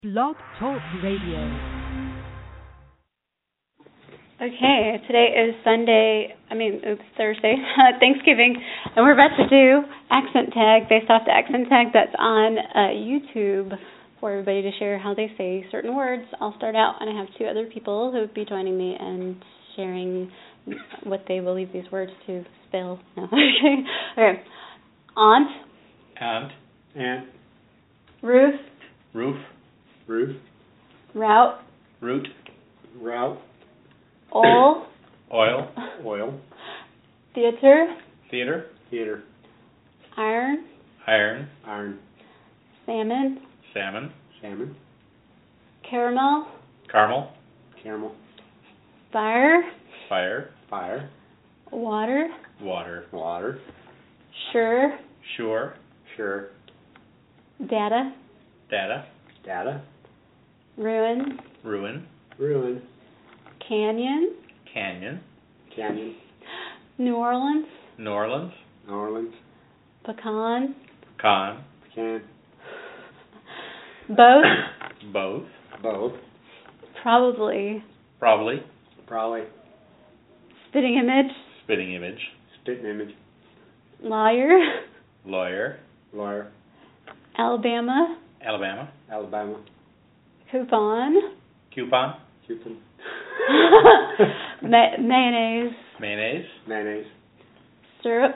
Blog Talk Radio. Okay, today is Thursday, Thanksgiving, and we're about to do accent tag based off the accent tag that's on YouTube for everybody to share how they say certain words. I'll start out, and I have two other people who will be joining me and sharing what they believe these words to spell. No. Okay. Aunt. Aunt. Roof. Roof. Route. Route. Oil. Oil. Theater. Theater. Iron. Salmon. Caramel. Fire. Water. Sure. Data. Ruin. Canyon. New Orleans. Pecan. Both. Probably. Spitting image. Spitting image. Lawyer. Alabama. Coupon. Mayonnaise. Syrup.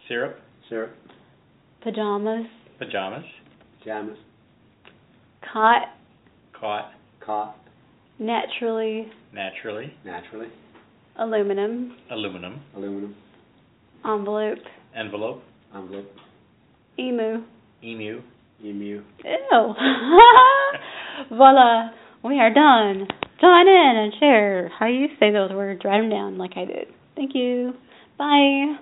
Pajamas. Caught. Naturally. Aluminum. Envelope. Emu. Ew. Voila. We are done. Join in and share how you say those words. Write them down like I did. Thank you. Bye.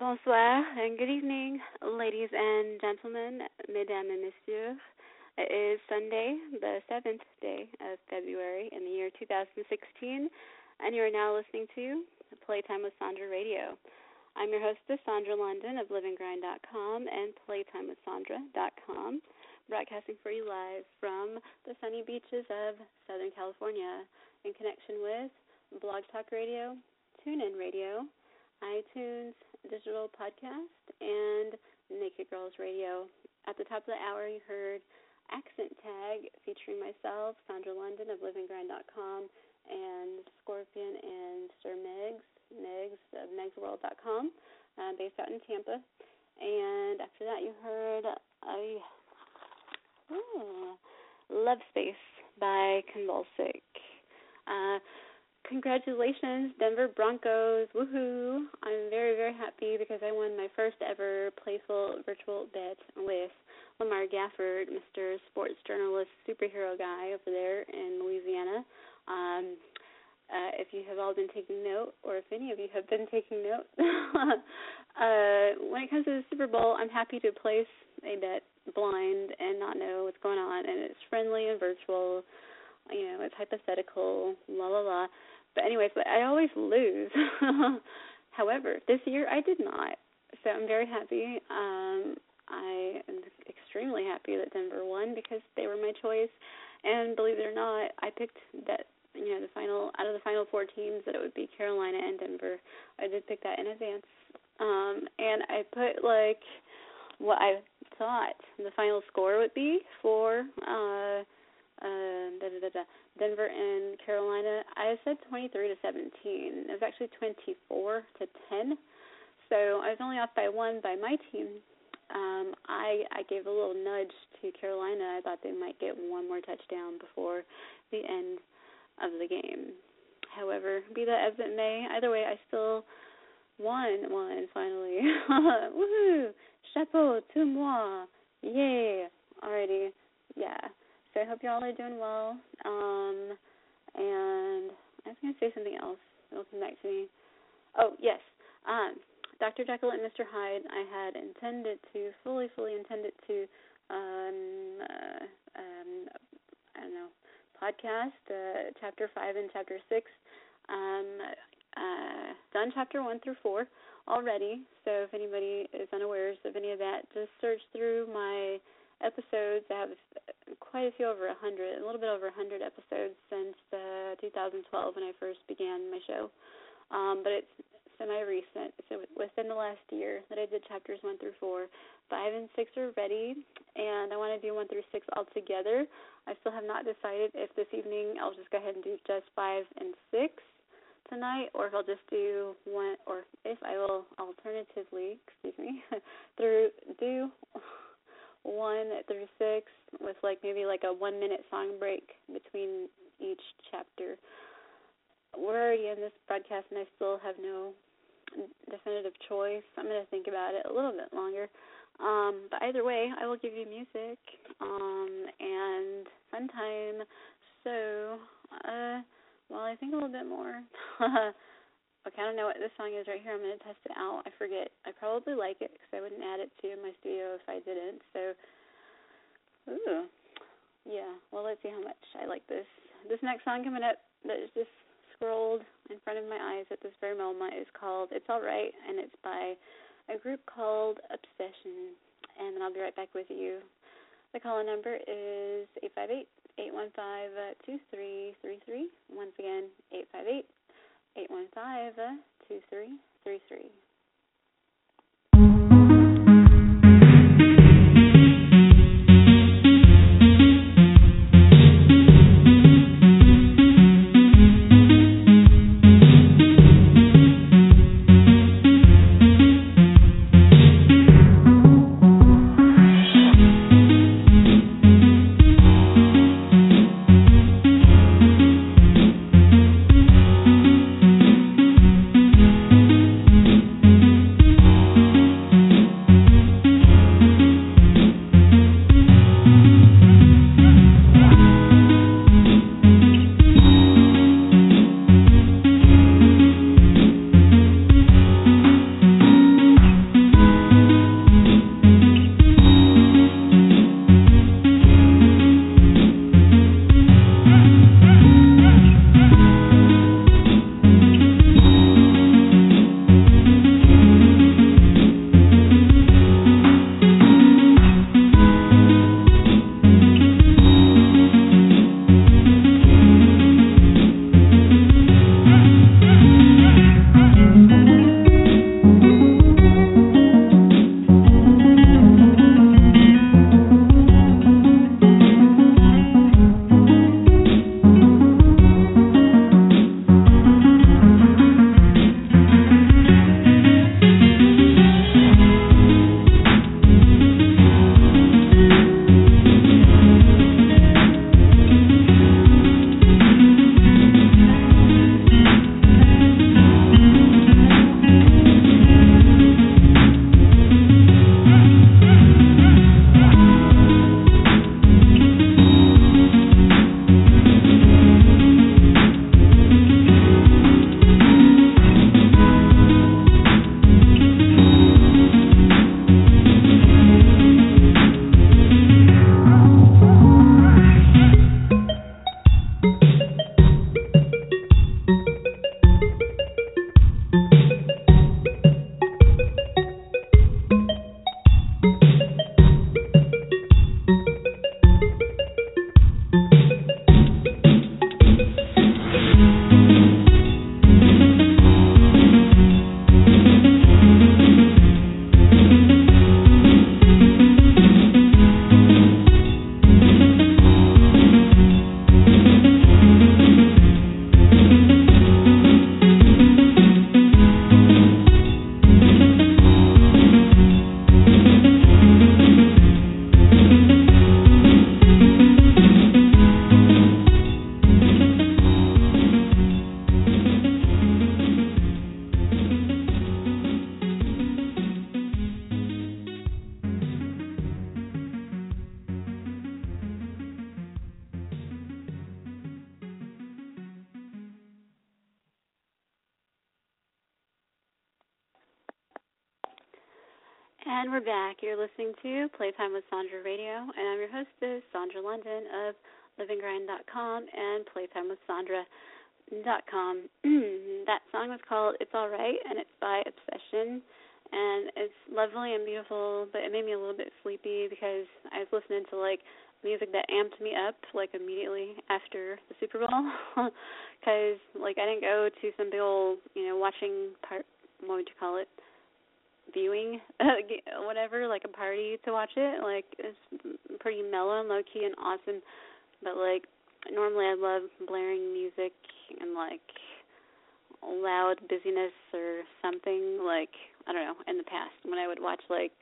Bonsoir and good evening, ladies and gentlemen, mesdames et messieurs. It is Sunday, the 7th day of February in the year 2016, and you are now listening to Playtime with Sandra Radio. I'm your hostess, Sandra London of livingrind.com and playtimewithsandra.com, broadcasting for you live from the sunny beaches of Southern California in connection with Blog Talk Radio, TuneIn Radio, iTunes, Digital Podcast, and Naked Girls Radio. At the top of the hour, you heard Accent Tag featuring myself, Sandra London of livingrind.com, and Scorpion and Sir Megs of megsworld.com, based out in Tampa. And after that, you heard Love Space by Convulsic. Congratulations, Denver Broncos. Woohoo. I'm very, very happy because I won my first ever playful virtual bet with Lamar Gafford, Mr. Sports Journalist superhero guy over there in Louisiana. If you have all been taking note, or if any of you have been taking note, when it comes to the Super Bowl, I'm happy to place a bet blind and not know what's going on, and it's friendly and virtual. You know, it's hypothetical, la la la. But anyways, I always lose. However, this year I did not. So I'm very happy. I am extremely happy that Denver won because they were my choice. And believe it or not, I picked that, out of the final four teams, that it would be Carolina and Denver. I did pick that in advance. And I put what I thought the final score would be for Denver and Carolina. I said 23-17. It was actually 24-10. So I was only off by one by my team. I gave a little nudge to Carolina. I thought they might get one more touchdown before the end of the game. However, be that as it may, either way, I still won finally. Woohoo! Chapeau to moi. Yay! Alrighty. Yeah. So I hope y'all are doing well. And I was going to say something else. It'll come back to me. Oh, yes. Dr. Jekyll and Mr. Hyde, I had intended to, fully intended to, podcast Chapter 5 and Chapter 6. Done Chapter 1 through 4 already. So if anybody is unaware of any of that, just search through my episodes. I have quite a few, a little bit over 100 episodes since 2012 when I first began my show. But it's semi-recent. So within the last year that I did chapters 1 through 4. 5 and 6 are ready, and I want to do 1 through 6 all together. I still have not decided if this evening I'll just go ahead and do just 5 and 6 tonight, or if I'll just do one, or if I will alternatively, do 1 through 6 with maybe a 1 minute song break between each chapter. We're already in this broadcast and I still have no definitive choice. I'm going to think about it a little bit longer. But either way, I will give you music and fun time. So, while I think a little bit more, okay, I don't know what this song is right here. I'm going to test it out. I forget. I probably like it because I wouldn't add it to my studio if I didn't. So, yeah. Well, let's see how much I like this. This next song coming up that is just scrolled in front of my eyes at this very moment is called It's Alright, and it's by a group called Obsession. And then I'll be right back with you. The call-in number is 858-815-2333. Once again, 858-815-2333. And we're back. You're listening to Playtime with Sandra Radio, and I'm your hostess, Sandra London of LivingGrind.com and PlaytimeWithSandra.com. That song was called It's Alright, and it's by Obsession, and it's lovely and beautiful, but it made me a little bit sleepy because I was listening to, like, music that amped me up, like, immediately after the Super Bowl, because, like, I didn't go to some big old, watching part, what would you call it, viewing, whatever, like a party to watch it. Like, it's pretty mellow and low-key and awesome, but, like, normally I love blaring music and, like, loud busyness or something, like, I don't know, in the past when I would watch, like,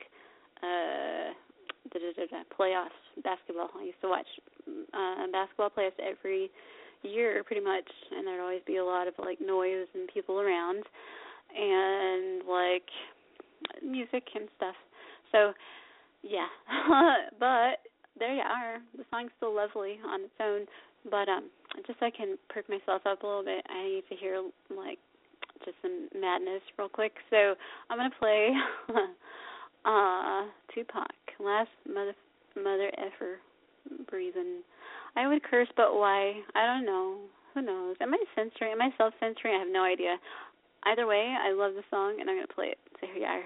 playoffs basketball. I used to watch basketball playoffs every year pretty much, and there'd always be a lot of, like, noise and people around and, like, music and stuff. So, yeah. But there you are. The song's still lovely on its own, but just so I can perk myself up a little bit, I need to hear, like, just some madness real quick. So I'm going to play Tupac, Last Mother Effer Breathing. I would curse, but why? I don't know. Who knows? Am I censoring? Am I self-censoring? I have no idea. Either way, I love the song, and I'm going to play it. So here you are.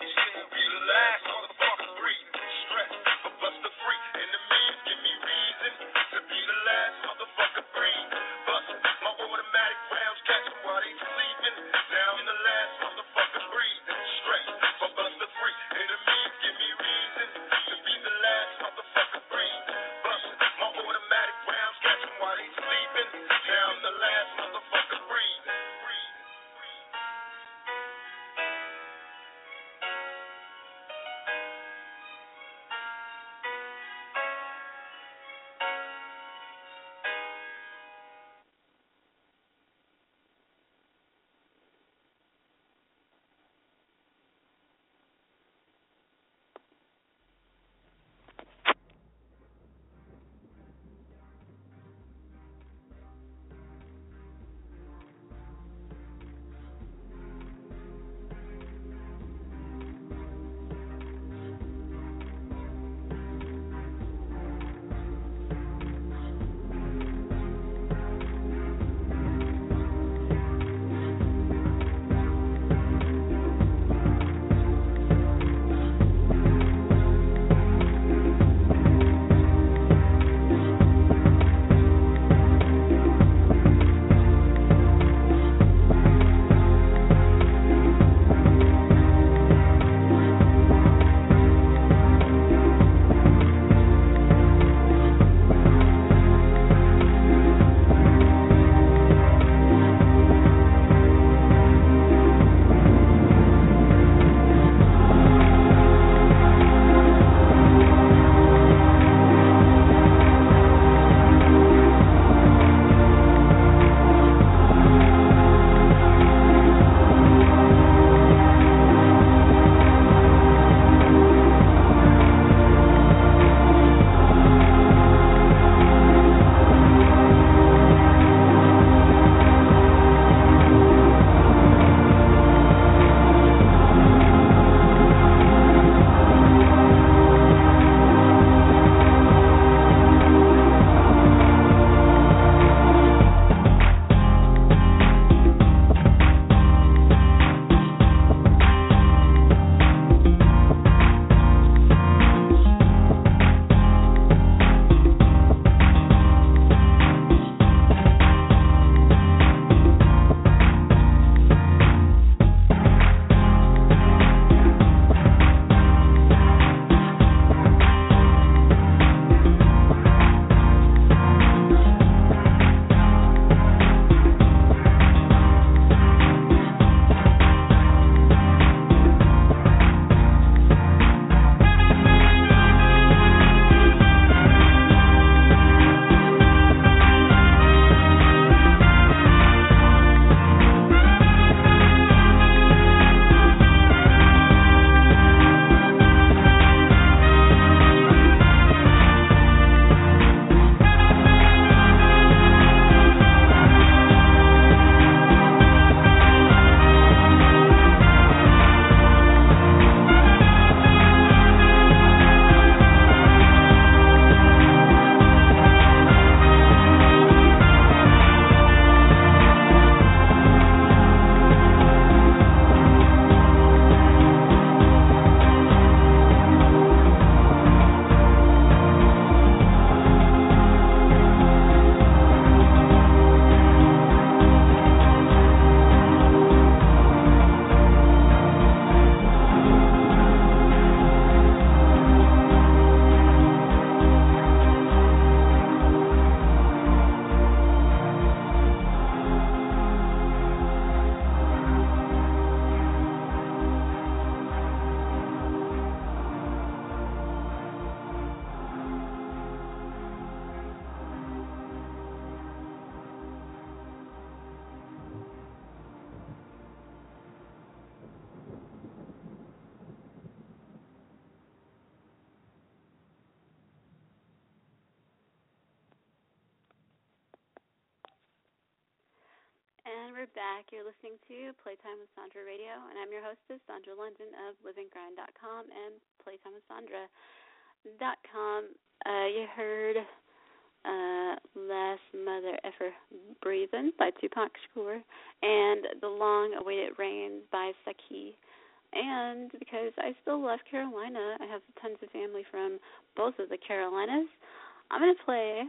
Last motherfucker breathing, stress, a buster free, enemies give me reason. we're back. You're listening to Playtime with Sandra Radio, and I'm your hostess, Sandra London of LivingGrind.com and PlaytimeWithSandra.com. You heard Last Mother Effer Breathin' by Tupac Shakur and The Long-Awaited Rain by Saki. And because I still love Carolina, I have tons of family from both of the Carolinas, I'm going to play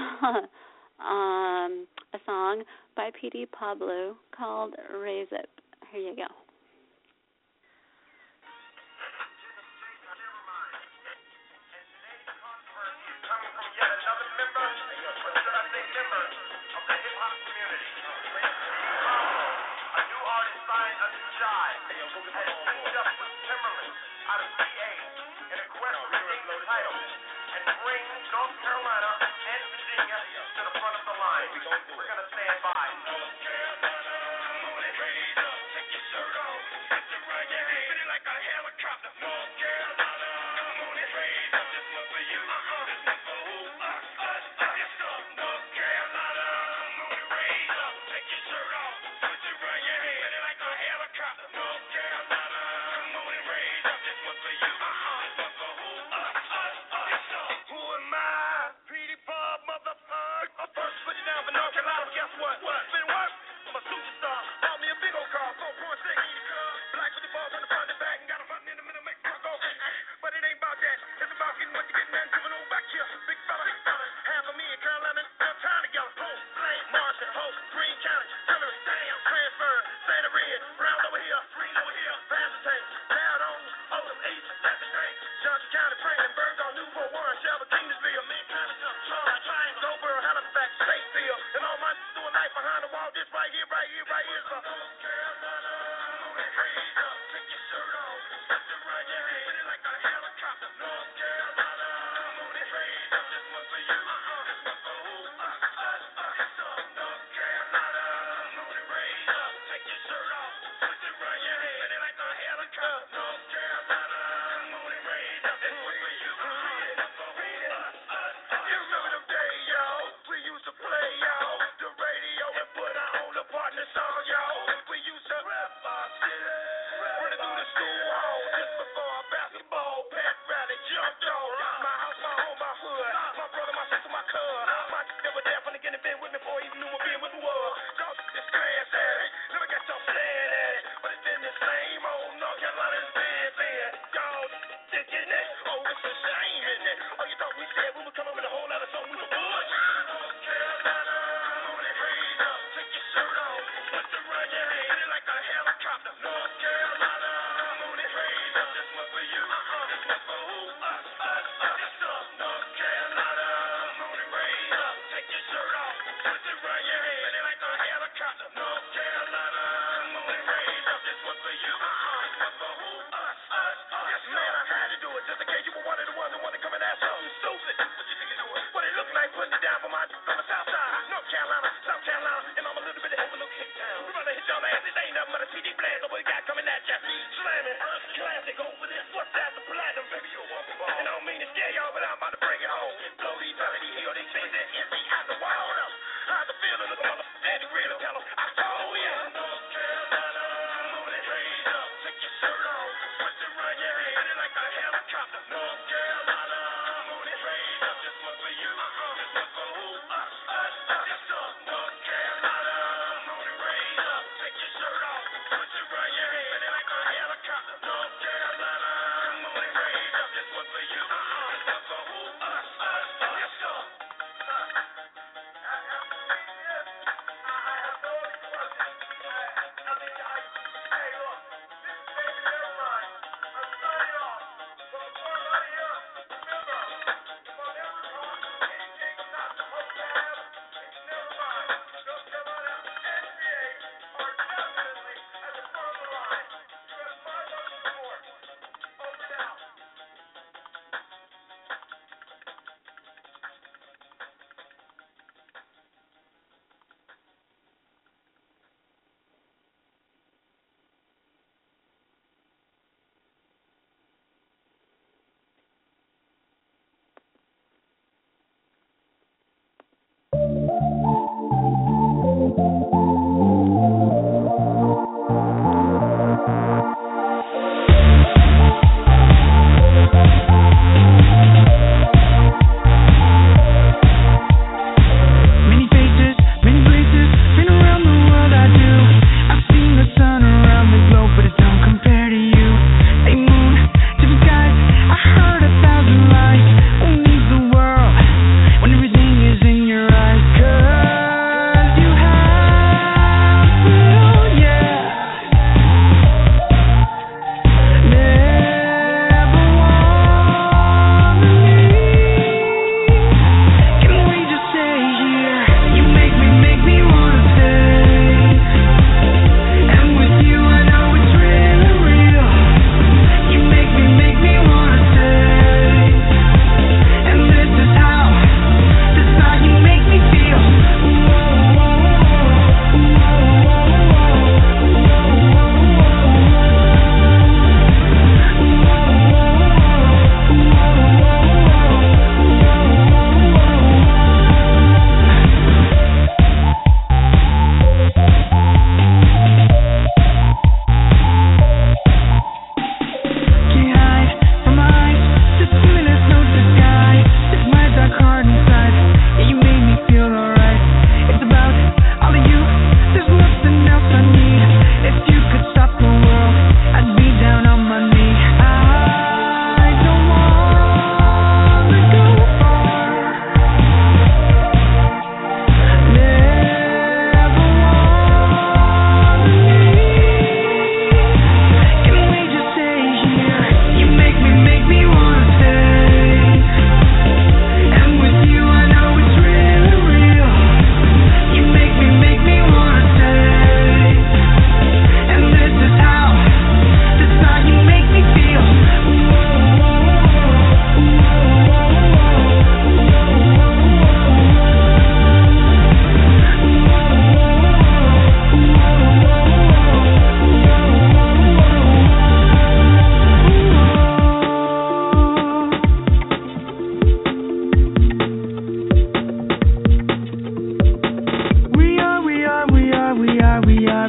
a song by P.D. Pablo called Raise Up. Here you go. How's the feeling? Look at my daddy grill and tell him I told you.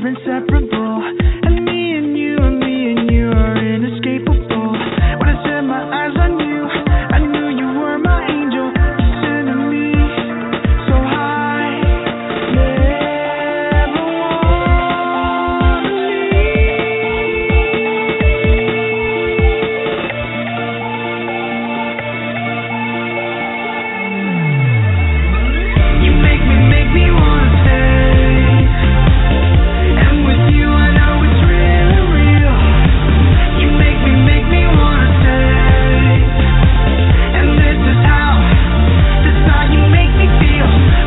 are inseparable. And me and you are inescapable. When I set my eyes on you, I knew you were my angel, sending me so high. Never wanna leave. You make me wanna stay. And with you I know it's really real. You make me wanna stay. And this is how you make me feel.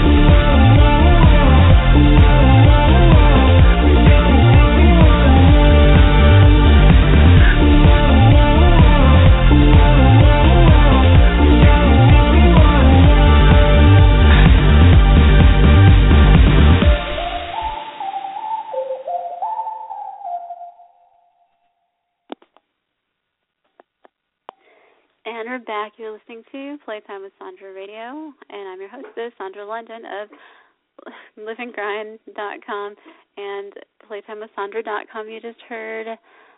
And we're back. You're listening to Playtime with Sandra Radio, and I'm your hostess, Sandra London of liveandgrind.com and playtimewithsandra.com. You just heard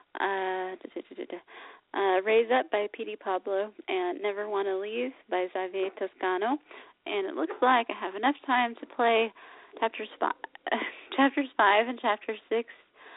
Raise Up by P.D. Pablo and Never Wanna Leave by Xavier Toscano. And it looks like I have enough time to play chapters 5 and chapter 6.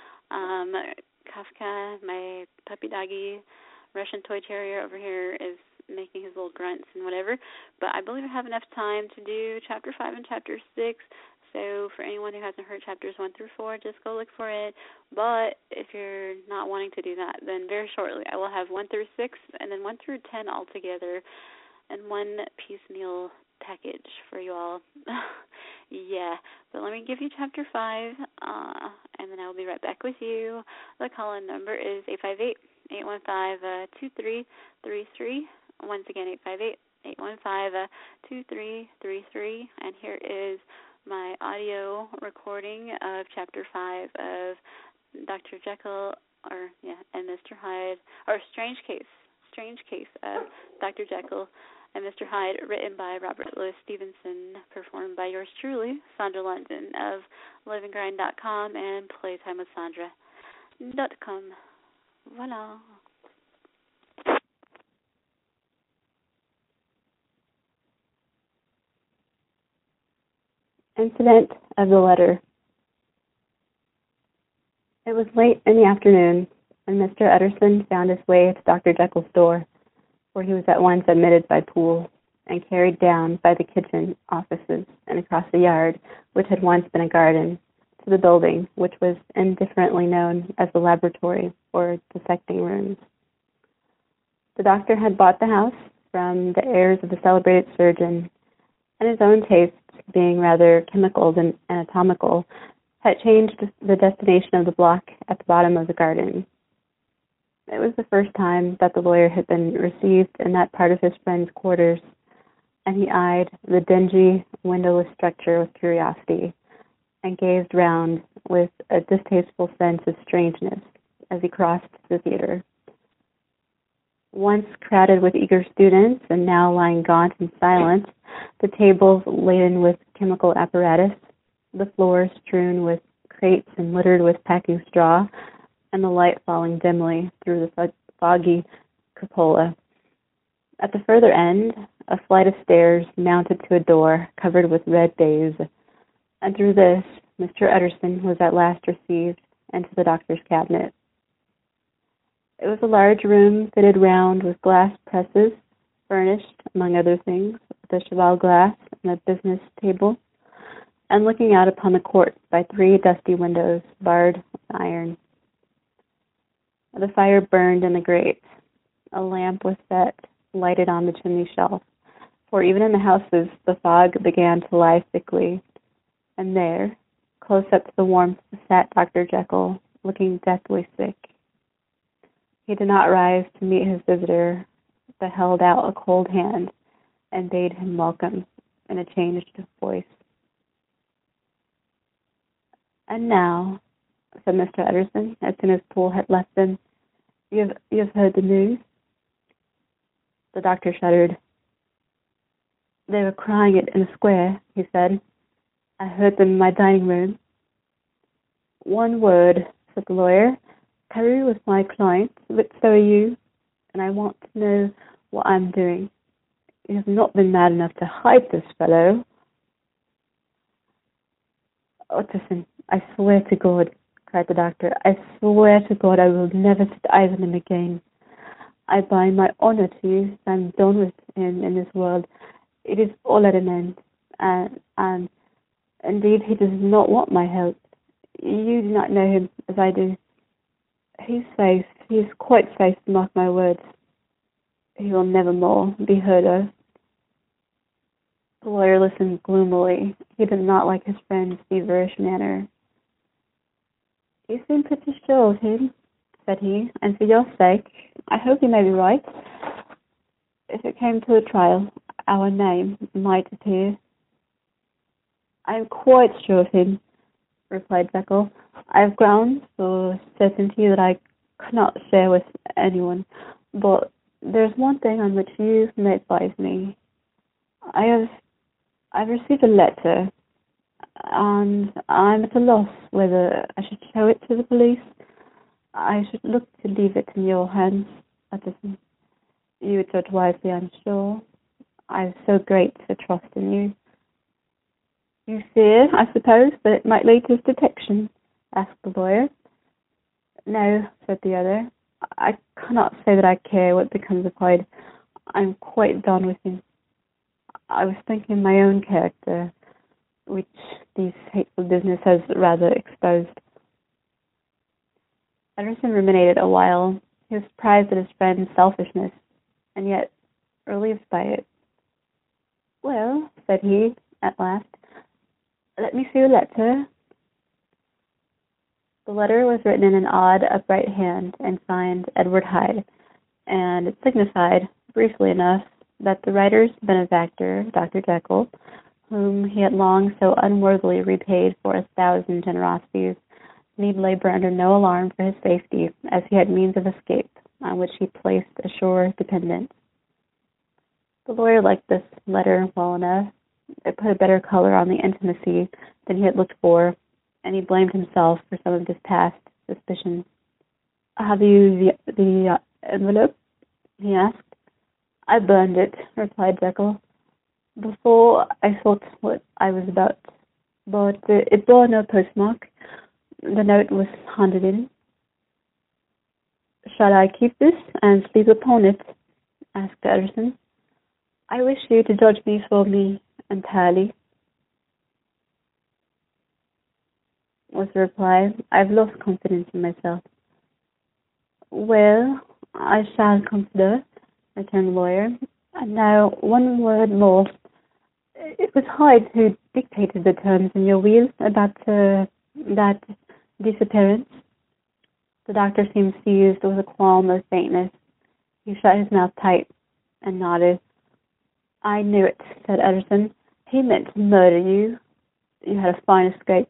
Kafka, my puppy doggy, Russian toy terrier over here, is making his little grunts and whatever. But I believe I have enough time to do chapter 5 and chapter 6. So for anyone who hasn't heard chapters 1 through 4, just go look for it. But if you're not wanting to do that, then very shortly I will have 1 through 6 and then 1 through 10 all together in one piecemeal package for you all. Yeah, but let me give you chapter 5, and then I'll be right back with you. The call-in number is 858-815-2333. Once again, 858-815-2333. And here is my audio recording of chapter 5 of Dr. Jekyll and Mr. Hyde, or Strange Case of Dr. Jekyll and Mr. Hyde, written by Robert Louis Stevenson, performed by yours truly, Sandra London of liveandgrind.com and playtimewithsandra.com. Voila. Incident of the letter. It was late in the afternoon when Mr. Utterson found his way to Dr. Jekyll's door, where he was at once admitted by Poole and carried down by the kitchen offices and across the yard, which had once been a garden, to the building, which was indifferently known as the laboratory or dissecting rooms. The doctor had bought the house from the heirs of the celebrated surgeon, and his own tastes, being rather chemical than anatomical, had changed the destination of the block at the bottom of the garden. It was the first time that the lawyer had been received in that part of his friend's quarters, and he eyed the dingy, windowless structure with curiosity and gazed round with a distasteful sense of strangeness as he crossed the theater. Once crowded with eager students and now lying gaunt and silent, the tables laden with chemical apparatus, the floor strewn with crates and littered with packing straw, and the light falling dimly through the foggy cupola. At the further end, a flight of stairs mounted to a door covered with red baize, and through this, Mr. Utterson was at last received into the doctor's cabinet. It was a large room fitted round with glass presses, furnished, among other things, with a cheval glass and a business table, and looking out upon the court by 3 dusty windows barred with iron. The fire burned in the grate. A lamp was set, lighted on the chimney shelf, for even in the houses the fog began to lie thickly, and there, close up to the warmth, sat Dr. Jekyll, looking deathly sick. He did not rise to meet his visitor, but held out a cold hand and bade him welcome in a changed voice. "And now," said Mr. Utterson, as soon as Poole had left them, you have heard the news?" The doctor shuddered. "They were crying it in the square," he said. "I heard them in my dining room." One word, said the lawyer. Carew was my client, but so are you, and I want to know what I'm doing. You have not been mad enough to hide this fellow. Utterson, I swear to God, cried the doctor, I swear to God I will never set eyes on him again. I bind my honour to you that I'm done with him in this world. It is all at an end, and indeed he does not want my help. You do not know him as I do. He's safe. He is quite safe, mark my words. He will never more be heard of. The lawyer listened gloomily. He did not like his friend's feverish manner. You seem pretty sure of him, said he, and for your sake, I hope you may be right. If it came to a trial, our name might appear. I am quite sure of him, replied Jekyll. I have grounds for certainty that I cannot share with anyone, but there's one thing on which you may advise me. I've received a letter, and I'm at a loss whether I should show it to the police. I should look to leave it in your hands, Utterson. You would judge wisely, I'm sure. I have so great a trust in you. You fear, I suppose, that it might lead to his detection? Asked the lawyer. No, said the other. I cannot say that I care what becomes of Hyde. I'm quite done with him. I was thinking my own character, which this hateful business has rather exposed. Utterson ruminated a while. He was surprised at his friend's selfishness, and yet relieved by it. Well, said he, at last, let me see your letter. The letter was written in an odd, upright hand and signed Edward Hyde, and it signified, briefly enough, that the writer's benefactor, Dr. Jekyll, whom he had long so unworthily repaid for 1,000 generosities, need labor under no alarm for his safety, as he had means of escape on which he placed a sure dependence. The lawyer liked this letter well enough. It put a better color on the intimacy than he had looked for, and he blamed himself for some of his past suspicions. Have you the envelope? He asked. I burned it, replied Jekyll. Before I thought what I was about, but it bore no postmark. The note was handed in. Shall I keep this and sleep upon it? Asked Utterson. I wish you to judge me for me entirely, was the reply. I've lost confidence in myself. Well, I shall consider, returned the lawyer. And now, one word more. It was Hyde who dictated the terms in your will about that disappearance. The doctor seemed seized with a qualm of faintness. He shut his mouth tight and nodded. I knew it, said Utterson. He meant to murder you. You had a fine escape.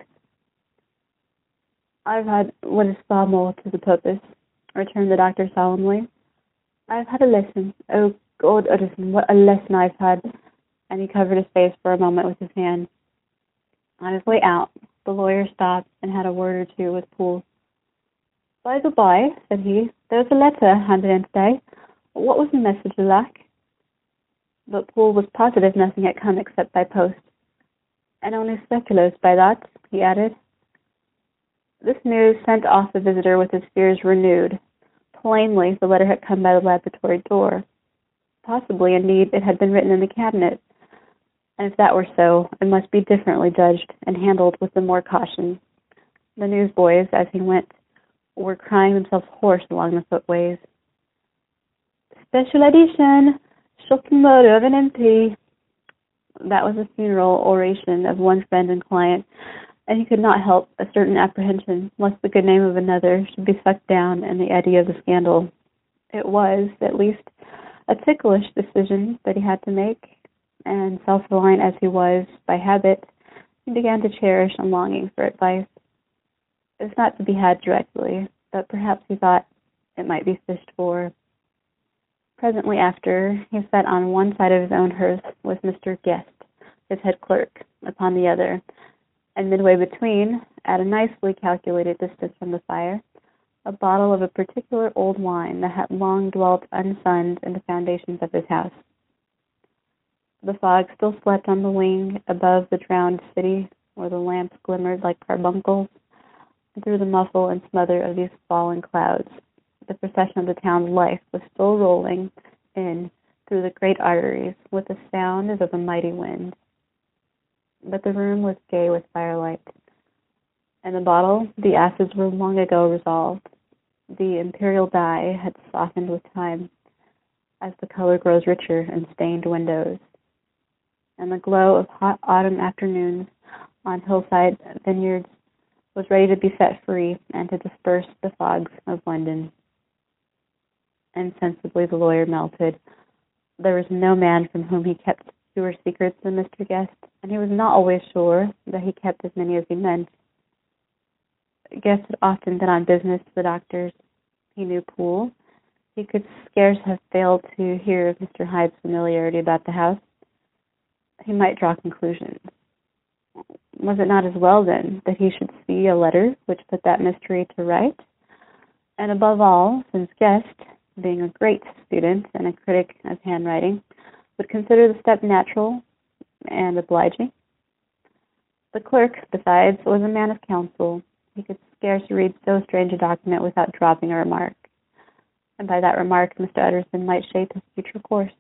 I've had what is far more to the purpose, returned the doctor solemnly. I've had a lesson. Oh, God, Utterson, what a lesson I've had. And he covered his face for a moment with his hand. On his way out, the lawyer stopped and had a word or two with Poole. By the by, said he, there's a letter handed in today. What was the message you lack? But Poole was positive nothing had come except by post. And only speculoos by that, he added. This news sent off the visitor with his fears renewed. Plainly, the letter had come by the laboratory door. Possibly, indeed, it had been written in the cabinet. And if that were so, it must be differently judged and handled with the more caution. The newsboys, as he went, were crying themselves hoarse along the footways. Special edition! Shocking murder of an MP. That was a funeral oration of one friend and client, and he could not help a certain apprehension lest the good name of another should be sucked down in the eddy of the scandal. It was, at least, a ticklish decision that he had to make, and self-reliant as he was by habit, he began to cherish a longing for advice. It was not to be had directly, but perhaps he thought it might be fished for. Presently after, he sat on one side of his own hearth with Mr. Guest, his head clerk, upon the other, and midway between, at a nicely calculated distance from the fire, a bottle of a particular old wine that had long dwelt unsunned in the foundations of his house. The fog still slept on the wing above the drowned city, where the lamps glimmered like carbuncles, and through the muffle and smother of these fallen clouds, the procession of the town's life was still rolling in through the great arteries with the sound as of a mighty wind. But the room was gay with firelight. In the bottle, the acids were long ago resolved. The imperial dye had softened with time, as the color grows richer in stained windows. And the glow of hot autumn afternoons on hillside vineyards was ready to be set free and to disperse the fogs of London. Insensibly the lawyer melted. There was no man from whom he kept fewer secrets than Mr. Guest, and he was not always sure that he kept as many as he meant. Guest had often been on business to the doctors. He knew Poole. He could scarce have failed to hear of Mr. Hyde's familiarity about the house. He might draw conclusions. Was it not as well, then, that he should see a letter which put that mystery to right? And above all, since Guest, being a great student and a critic of handwriting, would consider the step natural and obliging. The clerk, besides, was a man of counsel. He could scarce read so strange a document without dropping a remark, and by that remark Mr. Utterson might shape his future course.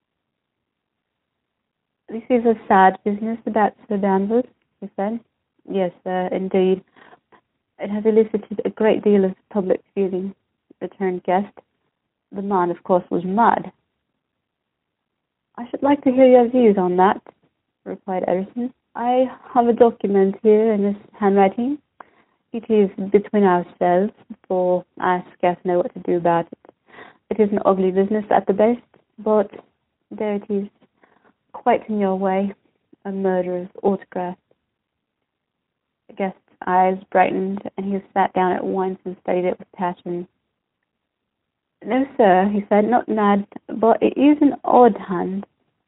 "This is a sad business about Sir Danvers," he said. "Yes, sir, indeed. It has elicited a great deal of public feeling," returned Guest. "The man, of course, was mad." "I should like to hear your views on that," replied Utterson. "I have a document here in this handwriting. It is between ourselves, for I scarce know what to do about it. It is an ugly business at the best, but there it is, quite in your way, a murderer's autograph." Guest's eyes brightened, and he sat down at once and studied it with passion. "No, sir," he said, "not mad, but it is an odd hand.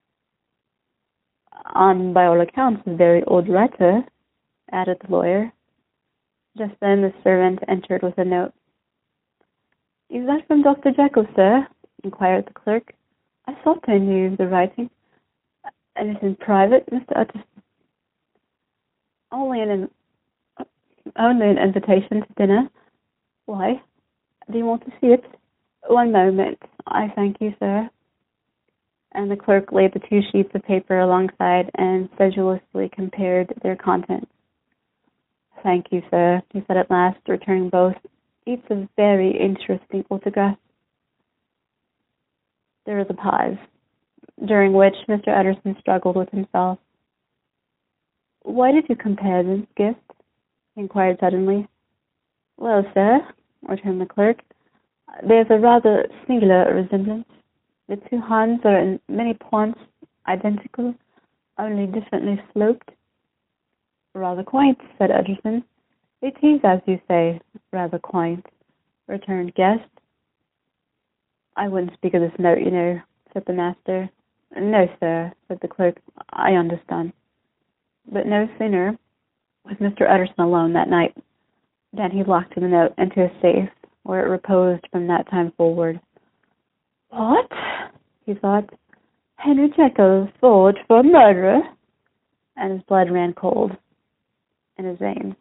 And by all accounts a very odd writer," added the lawyer. Just then the servant entered with a note. "Is that from Dr. Jekyll, sir?" inquired the clerk. "I thought I knew the writing. Anything private, Mr. Utterson?" Only an invitation to dinner." "Why? Do you want to see it?" "One moment. I thank you, sir." And the clerk laid the 2 sheets of paper alongside and sedulously compared their contents. "Thank you, sir," he said at last, returning both. "It's a very interesting autograph." There was a pause, during which Mr. Utterson struggled with himself. "Why did you compare them, Guest?" he inquired suddenly. "Well, sir," returned the clerk, "there's a rather singular resemblance. The 2 hands are in many points identical, only differently sloped." "Rather quaint," said Utterson. "It is, as you say, rather quaint," returned Guest. "I wouldn't speak of this note, you know," said the master. "No, sir," said the clerk. "I understand." But no sooner was Mr. Utterson alone that night than he locked the note into a safe, where it reposed from that time forward. "What?" he thought. "Henry Jekyll forged for a murderer?" And his blood ran cold in his veins.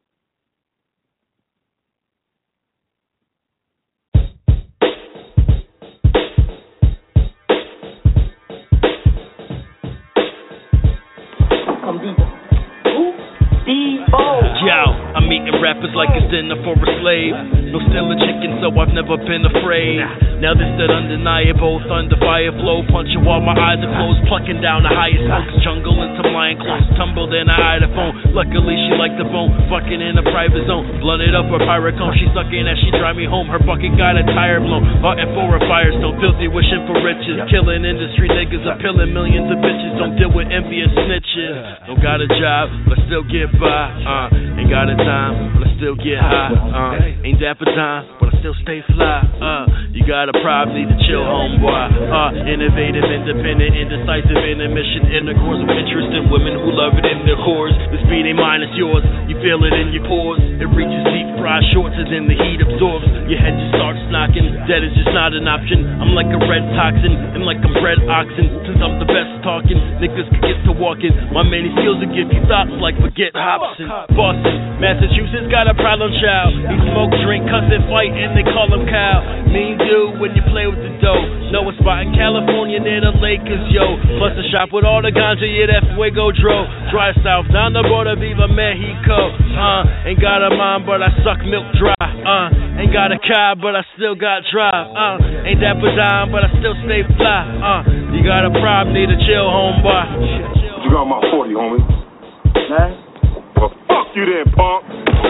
Yo, I'm eating rappers like it's dinner for a slave. No steal a chicken, so I've never been afraid. Now this that undeniable thunder fire flow, punching while my eyes are closed, plucking down the highest smoke's jungle into lion clothes, tumbled in a iPhone. Luckily she liked the bone, fucking in a private zone, blunted up her pirate cone. She sucking as she drive me home, her bucket got a tire blown, hearting for a firestone, filthy wishing for riches, killing industry niggas, appealing millions of bitches. Don't deal with envious snitches. Don't got a job, but still get by. Ain't got a time, but still get high. Ain't that for time, but I still stay fly. You got a problem, need to chill, homeboy. Innovative, independent, indecisive, intermission, intercourse with interest in women who love it in their cores. The speed ain't mine, it's yours. You feel it in your pores. It reaches deep, fried shorts, and then the heat absorbs. Your head just starts knocking. Dead is just not an option. I'm like a red toxin, and like I'm bred oxen. Since I'm the best talking, niggas can get to walking. My many skills will give you thoughts like forget Hobson. Boston, Massachusetts got a problem, child. He smoke, drink, cuss, and fight, and they call him Kyle. Mean dude when you play with the dough. Know a spot in California near the Lakers, yo. Plus a shop with all the ganja, yeah, that Fuego Dro. Drive south, down the border, Viva Mexico. Ain't got a mind, but I suck milk dry. Ain't got a car, but I still got drive. Ain't that for dime, but I still stay fly. You got a problem, need to chill, homeboy. You got my 40, homie. Man. Well, fuck you then, punk.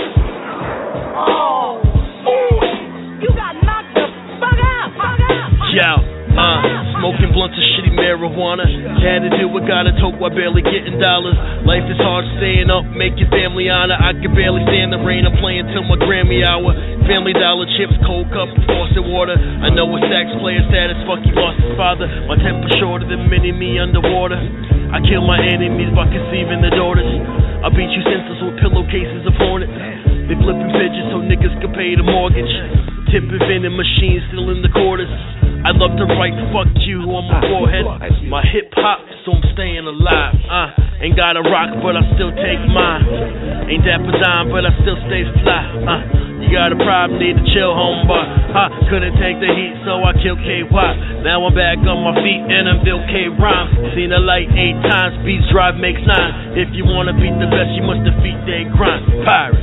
Oh, you got knocked the fuck out. Yo. Smoking blunts of shitty marijuana. Had to do what gotta talk while barely getting dollars. Life is hard staying up, make your family honor. I can barely stand the rain, I'm playing till my Grammy hour. Family Dollar chips, cold cup, faucet water. I know a sax player status, fuck he lost his father. My temper shorter than mini-me underwater. I kill my enemies by conceiving the daughters. I beat you senseless with pillowcases of hornets. They flipping pigeons so niggas can pay the mortgage. Tipping vending machines still in the quarters. I love to write fuck you on my forehead. My hip hop, so I'm staying alive. Ain't got a rock, but I still take mine. Ain't that for dime, but I still stay fly. You got a problem, need to chill, homeboy. Couldn't take the heat, so I killed KY. Now I'm back on my feet and I'm Bill K. Rhymes. Seen the light 8 times, beats drive makes 9. If you wanna beat the best, you must defeat their grind. Pirate.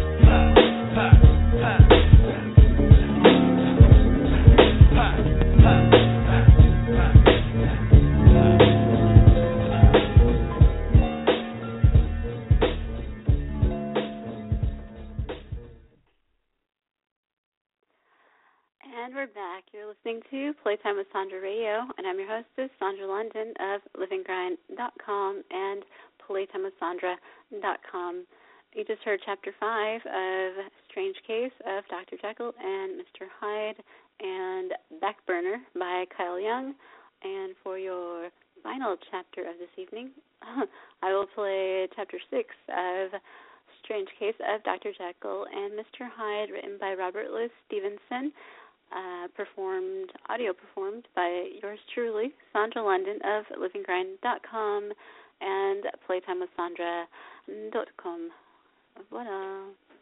And we're back. You're listening to Playtime with Sandra Radio, and I'm your hostess, Sandra London of LivingGrind.com and PlaytimeWithSandra.com. You just heard Chapter 5 of Strange Case of Dr. Jekyll and Mr. Hyde and Backburner by Kyle Young. And for your final chapter of this evening, I will play Chapter 6 of Strange Case of Dr. Jekyll and Mr. Hyde, written by Robert Louis Stevenson. Audio performed by yours truly, Sandra London of LivingGrind.com and PlaytimeWithSandra.com. Voila.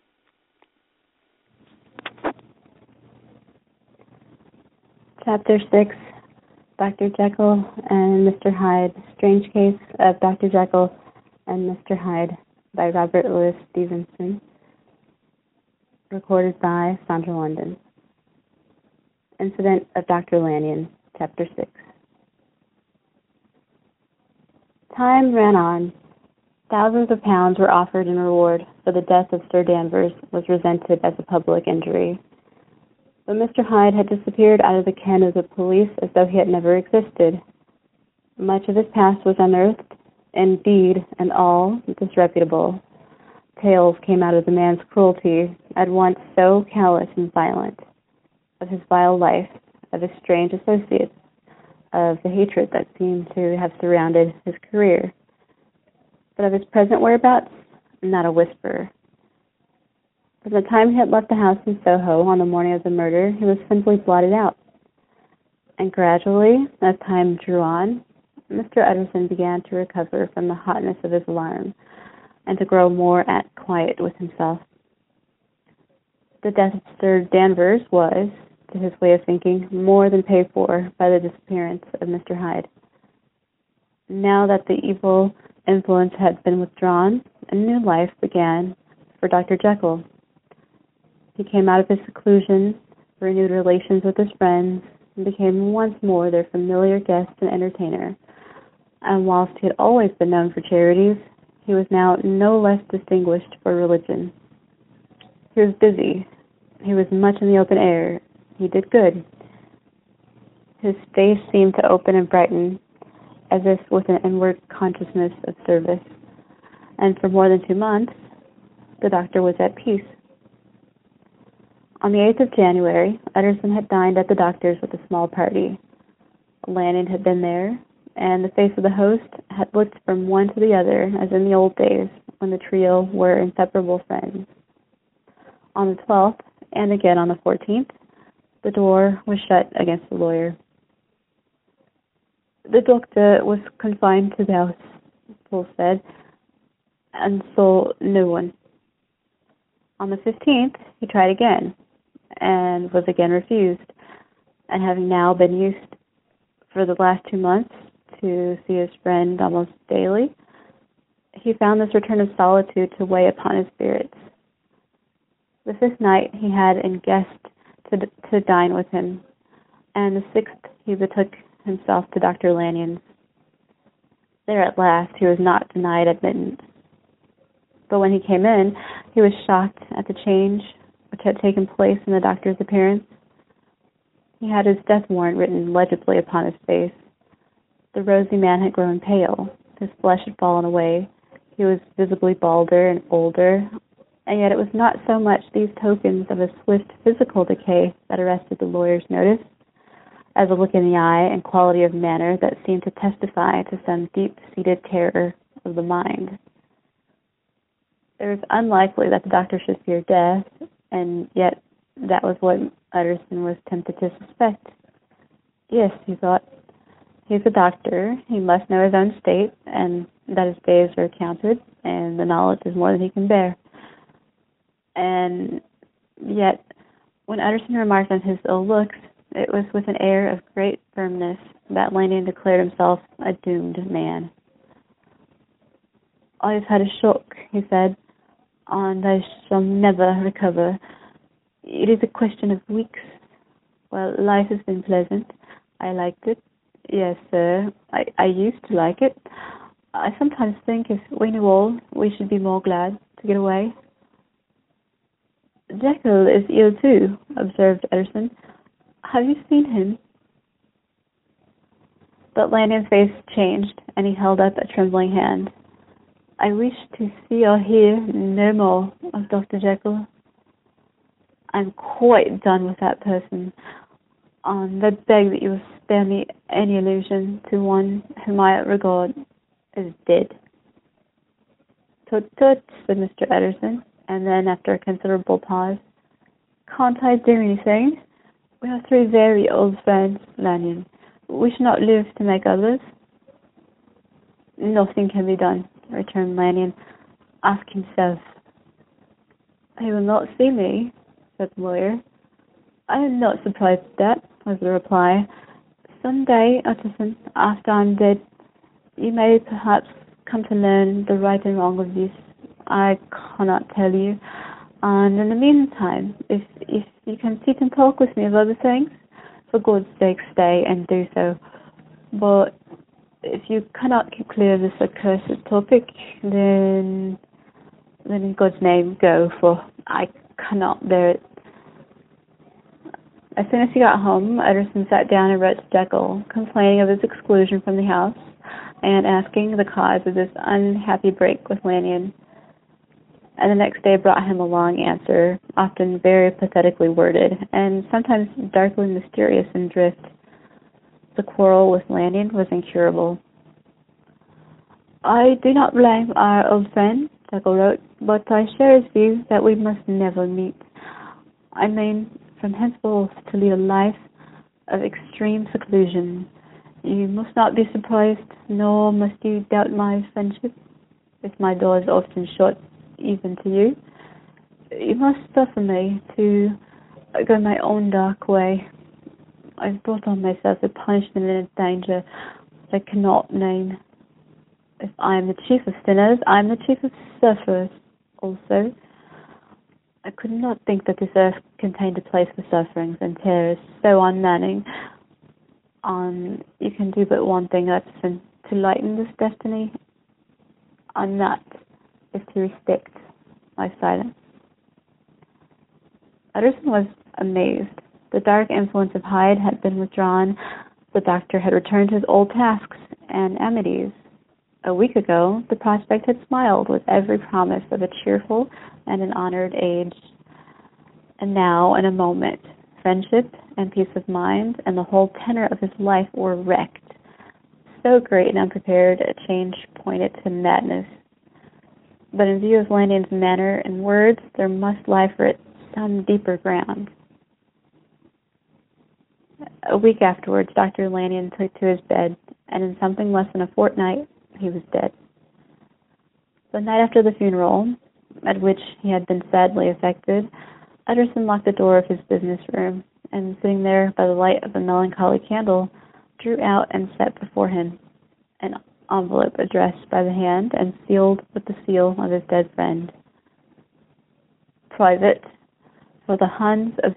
Chapter 6, Dr. Jekyll and Mr. Hyde, Strange Case of Dr. Jekyll and Mr. Hyde by Robert Louis Stevenson. Recorded by Sandra London. Incident of Dr. Lanyon, Chapter 6. Time ran on. Thousands of pounds were offered in reward for the death of Sir Danvers was resented as a public injury. But Mr. Hyde had disappeared out of the ken of the police as though he had never existed. Much of his past was unearthed, indeed, and all disreputable. Tales came out of the man's cruelty, at once so callous and violent, of his vile life, of his strange associates, of the hatred that seemed to have surrounded his career. But of his present whereabouts, not a whisper. From the time he had left the house in Soho on the morning of the murder, he was simply blotted out. And gradually, as time drew on, Mr. Utterson began to recover from the hotness of his alarm and to grow more at quiet with himself. The death of Sir Danvers was, to his way of thinking, more than paid for by the disappearance of Mr. Hyde. Now that the evil influence had been withdrawn, a new life began for Dr. Jekyll. He came out of his seclusion, renewed relations with his friends, and became once more their familiar guest and entertainer. And whilst he had always been known for charities, he was now no less distinguished for religion. He was busy. He was much in the open air. He did good. His face seemed to open and brighten, as if with an inward consciousness of service. And for more than 2 months, the doctor was at peace. On the 8th of January, Utterson had dined at the doctor's with a small party. Lanyon had been there, and the face of the host had looked from one to the other as in the old days when the trio were inseparable friends. On the 12th, and again on the 14th, the door was shut against the lawyer. The doctor was confined to the house, Paul said, and saw no one. On the 15th, he tried again, and was again refused, and having now been used for the last 2 months to see his friend almost daily, he found this return of solitude to weigh upon his spirits. The 5th night he had a guest to dine with him, and the 6th he betook himself to Dr. Lanyon's. There at last he was not denied admittance. But when he came in, he was shocked at the change which had taken place in the doctor's appearance. He had his death warrant written legibly upon his face. The rosy man had grown pale. His flesh had fallen away. He was visibly balder and older, and yet it was not so much these tokens of a swift physical decay that arrested the lawyer's notice, as a look in the eye and quality of manner that seemed to testify to some deep-seated terror of the mind. It was unlikely that the doctor should fear death, and yet that was what Utterson was tempted to suspect. Yes, he thought, he's a doctor, he must know his own state, and that his days are counted, and the knowledge is more than he can bear. And yet, when Utterson remarked on his ill looks, it was with an air of great firmness that Lanyon declared himself a doomed man. I have had a shock, he said, and I shall never recover. It is a question of weeks. Well, life has been pleasant. I liked it. Yes, sir, I used to like it. I sometimes think if we knew all, we should be more glad to get away. Jekyll is ill too, observed Utterson. Have you seen him? But Lanyon's face changed, and he held up a trembling hand. I wish to see or hear no more of Dr. Jekyll. I'm quite done with that person. I beg that you will spare me any allusion to one whom I regard as dead. Tut tut, said Mr. Utterson, and then, after a considerable pause, can't I do anything? We are 3 very old friends, Lanyon. We shall not live to make others. Nothing can be done, returned Lanyon. Ask himself. He will not see me, said the lawyer. I am not surprised at that, was the reply. Some day, Utterson, after I am dead, you may perhaps come to learn the right and wrong of this. I cannot tell you. And in the meantime, if you can sit and talk with me of other things, for God's sake stay and do so. But if you cannot keep clear of this accursed topic, then in God's name go, for I cannot bear it. As soon as he got home, Utterson sat down and wrote to Jekyll, complaining of his exclusion from the house and asking the cause of this unhappy break with Lanyon. And the next day brought him a long answer, often very pathetically worded, and sometimes darkly mysterious in drift. The quarrel with Lanyon was incurable. I do not blame our old friend, Jekyll wrote, but I share his view that we must never meet. I mean, from henceforth to lead a life of extreme seclusion. You must not be surprised, nor must you doubt my friendship, if my door is often shut even to you. You must suffer me to go my own dark way. I've brought on myself a punishment and a danger that I cannot name. If I am the chief of sinners, I am the chief of sufferers also. I could not think that this earth contained a place for sufferings and terrors so unmanning. You can do but one thing, Utterson, to lighten this destiny, and that is to respect my silence. Utterson was amazed. The dark influence of Hyde had been withdrawn. The doctor had returned to his old tasks and amities. A week ago, the prospect had smiled with every promise of a cheerful and an honored age. And now, in a moment, friendship and peace of mind and the whole tenor of his life were wrecked. So great and unprepared a change pointed to madness. But in view of Lannion's manner and words, there must lie for it some deeper ground. A week afterwards, Dr. Lannion took to his bed, and in something less than a fortnight, he was dead. The night after the funeral, at which he had been sadly affected, Utterson locked the door of his business room, and sitting there by the light of a melancholy candle, drew out and set before him an envelope addressed by the hand and sealed with the seal of his dead friend. Private, for the Huns of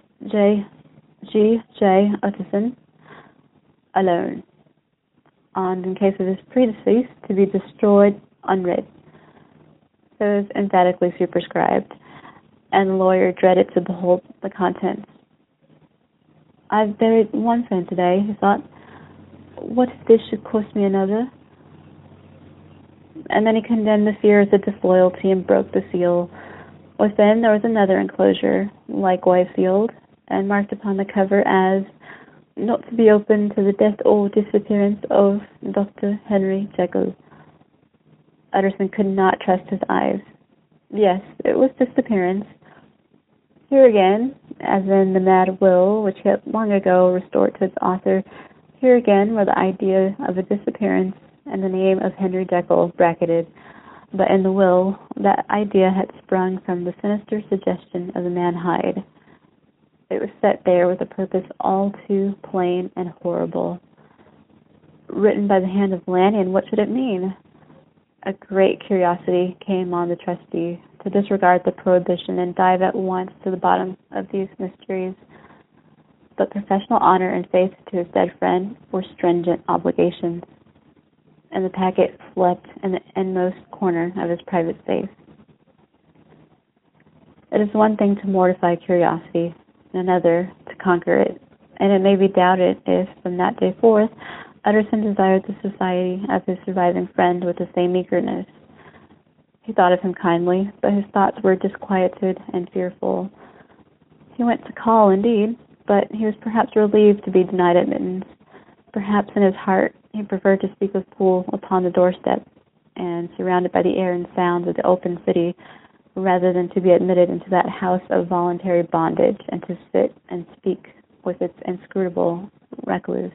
G.J. Utterson, alone, and in case of his predeceased, to be destroyed unread. So it was emphatically superscribed, and the lawyer dreaded to behold the contents. I've buried one friend today, he thought. What if this should cost me another? And then he condemned the fears of disloyalty and broke the seal. Within there was another enclosure, likewise sealed, and marked upon the cover as not to be opened to the death or disappearance of Dr. Henry Jekyll. Utterson could not trust his eyes. Yes, it was disappearance. Here again, as in the mad will which he had long ago restored to its author, here again were the idea of a disappearance and the name of Henry Jekyll bracketed, but in the will, that idea had sprung from the sinister suggestion of the man Hyde. It was set there with a purpose all too plain and horrible. Written by the hand of Lannion, what should it mean? A great curiosity came on the trustee to disregard the prohibition and dive at once to the bottom of these mysteries. But professional honor and faith to his dead friend were stringent obligations, and the packet slept in the inmost corner of his private safe. It is one thing to mortify curiosity, and another to conquer it, and it may be doubted if, from that day forth, Utterson desired the society of his surviving friend with the same eagerness. He thought of him kindly, but his thoughts were disquieted and fearful. He went to call, indeed, but he was perhaps relieved to be denied admittance. Perhaps in his heart he preferred to speak with Poole upon the doorstep, and surrounded by the air and sounds of the open city, rather than to be admitted into that house of voluntary bondage, and to sit and speak with its inscrutable recluse.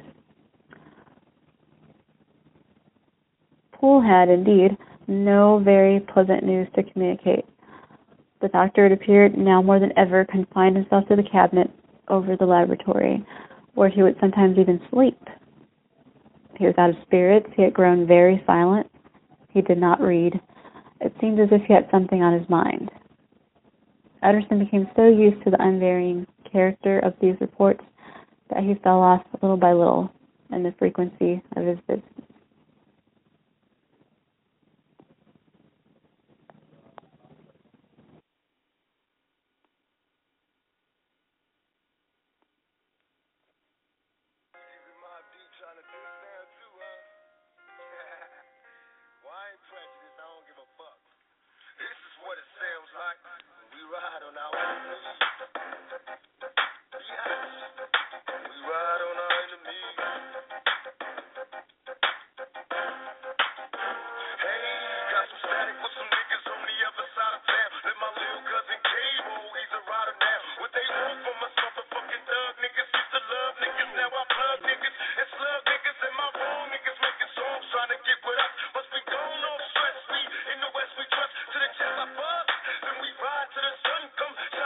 Poole had, indeed, no very pleasant news to communicate. The doctor, it appeared, now more than ever confined himself to the cabinet over the laboratory, where he would sometimes even sleep. He was out of spirits. He had grown very silent. He did not read. It seemed as if he had something on his mind. Utterson became so used to the unvarying character of these reports that he fell off little by little in the frequency of his visits. To the chest I bust, then we ride to the sun come.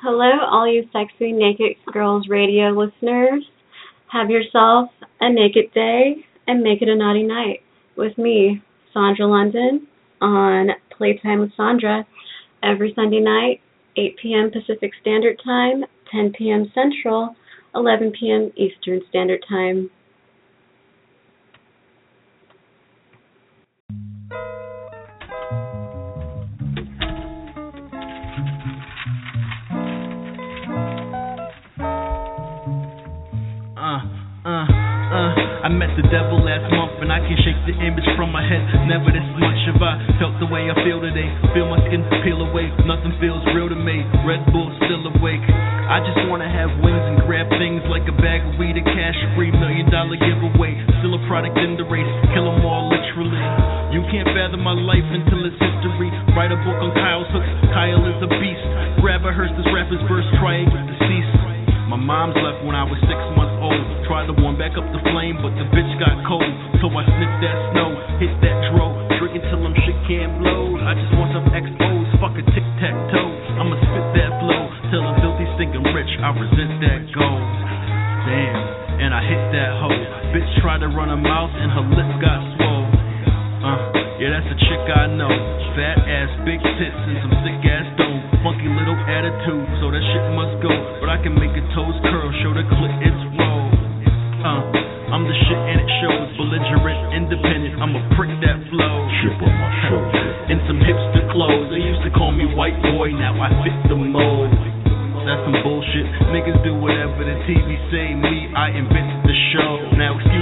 Hello, all you sexy Naked Girls Radio listeners. Have yourself a naked day and make it a naughty night with me, Sandra London, on Playtime with Sandra every Sunday night, 8 p.m. Pacific Standard Time, 10 p.m. Central, 11 p.m. Eastern Standard Time. I met the devil last month and I can shake the image from my head. Never this much have I felt the way I feel today. Feel my skin peel away, nothing feels real to me. Red Bull still awake. I just wanna have wings and grab things like a bag of weed, a cash free $1 million giveaway. Still a product in the race, kill 'em all literally. You can't fathom my life until it's history. Write a book on Kyle's hooks, Kyle is a beast. Grab a hearse, this rapper's verse, try and get deceased. My mom's left when I was 6 months old. Tried to warm back up the flame, but the bitch got cold. So I sniffed that snow, hit that dro, drinking till them shit can't blow. I just want some XOs, fuck a tic-tac-toe. I'ma spit that flow, till I'm filthy, stinking rich. I resent that gold. Damn, and I hit that hoe. Bitch tried to run her mouth and her lip got swole. Yeah, that's a chick I know. Fat ass, big tits, and some sick ass dome. Funky little attitude, so that shit must go. But I can make her toes curl, show the clit it's roll. I'm the shit and it shows. Belligerent, independent, I'ma prick that flow. Chip on my shoulder. In some hipster clothes, they used to call me white boy, now I fit the mold. That's some bullshit. Niggas do whatever the TV say. Me, I invented the show. Now it's